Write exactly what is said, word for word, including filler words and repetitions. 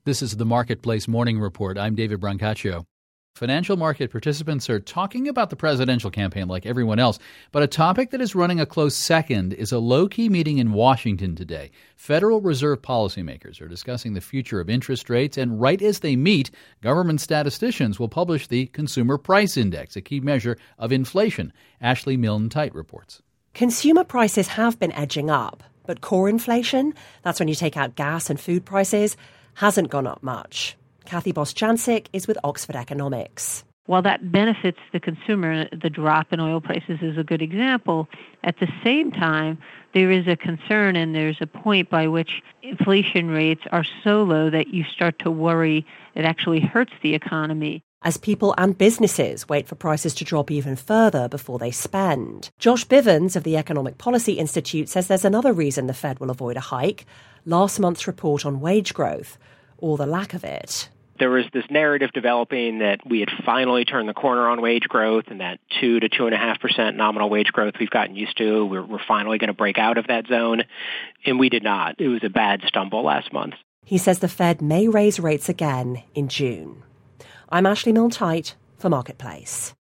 This is the Marketplace Morning Report. I'm David Brancaccio. Financial market participants are talking about the presidential campaign like everyone else, but a topic that is running a close second is a low-key meeting in Washington today. Federal Reserve policymakers are discussing the future of interest rates, and right as they meet, government statisticians will publish the Consumer Price Index, a key measure of inflation. Ashley Milne-Tite reports. Consumer prices have been edging up, but core inflation, that's when you take out gas and food prices, hasn't gone up much. Kathy Bostjancic is with Oxford Economics. While that benefits the consumer, the drop in oil prices is a good example. At the same time, there is a concern and there's a point by which inflation rates are so low that you start to worry it actually hurts the economy. As people and businesses wait for prices to drop even further before they spend. Josh Bivens of the Economic Policy Institute says there's another reason the Fed will avoid a hike: last month's report on wage growth, or the lack of it. There was this narrative developing that we had finally turned the corner on wage growth, and that two to two and a half percent nominal wage growth we've gotten used to, we're, we're finally going to break out of that zone. And we did not. It was a bad stumble last month. He says the Fed may raise rates again in June. I'm Ashley Milne-Tite for Marketplace.